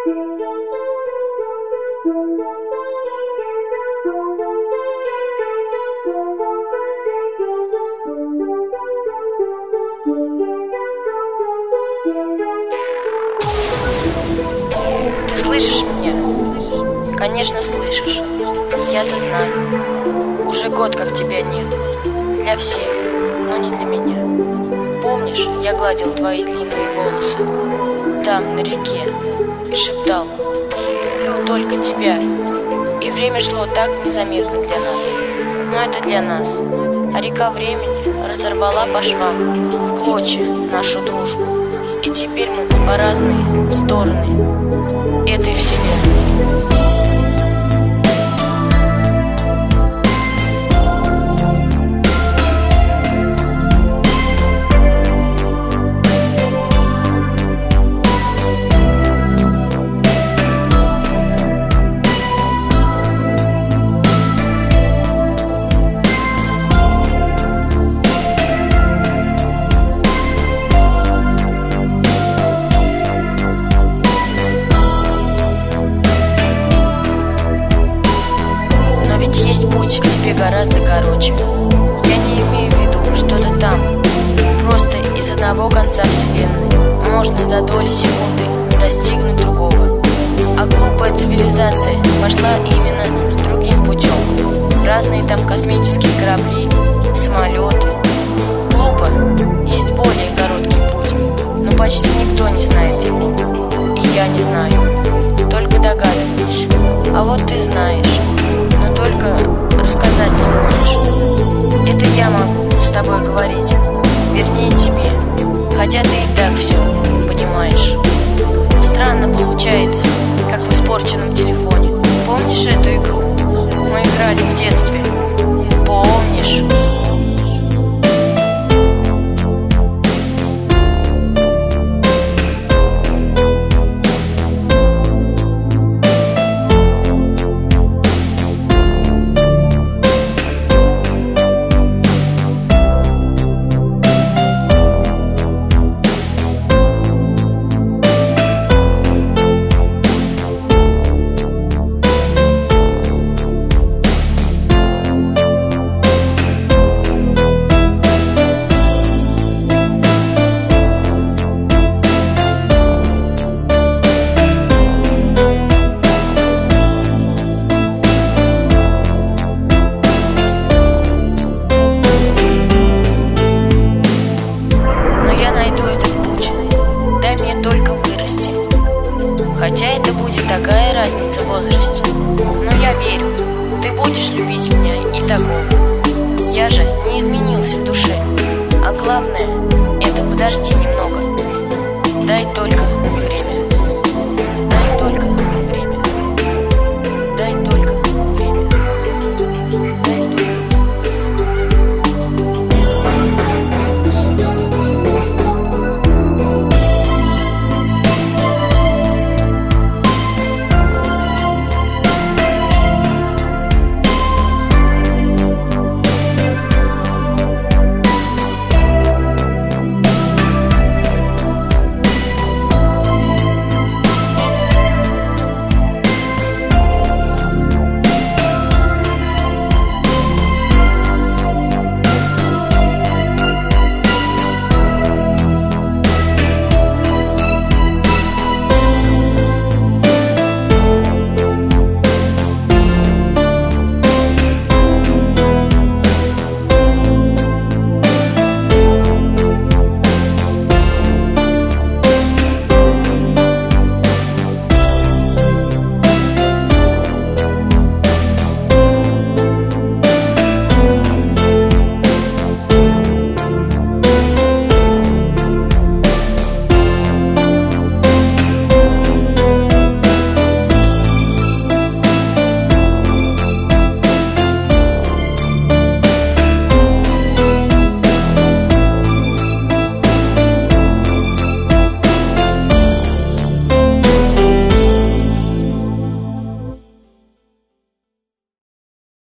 Ты слышишь меня? Конечно, слышишь. Я-то знаю. Уже год как тебя нет. Для всех, но не для меня. Помнишь, я гладил твои длинные волосы там, на реке, и шептал: люблю только тебя. И время шло так незаметно для нас. Но это для нас. А река времени разорвала по швам, в клочья, нашу дружбу. И теперь мы по разные стороны этой вселенной. Есть путь к тебе гораздо короче. Я не имею в виду что-то там. Просто из одного конца вселенной можно за доли секунды достигнуть другого. А глупая цивилизация пошла именно другим путем. Разные там космические корабли, самолеты. Глупо, есть более короткий путь, но почти никто не знает его. И я не знаю, только догадываюсь. А вот ты знаешь, но только рассказать не можешь. Это я могу с тобой говорить, вернее тебе, хотя ты и так все понимаешь. Странно получается, как в испорченном телефоне. Помнишь эту игру? Мы играли в детстве. Помнишь? Хотя это будет такая разница в возрасте. Но я верю, ты будешь любить меня и такого. Я же не изменился в душе. А главное, это подожди немного. Дай только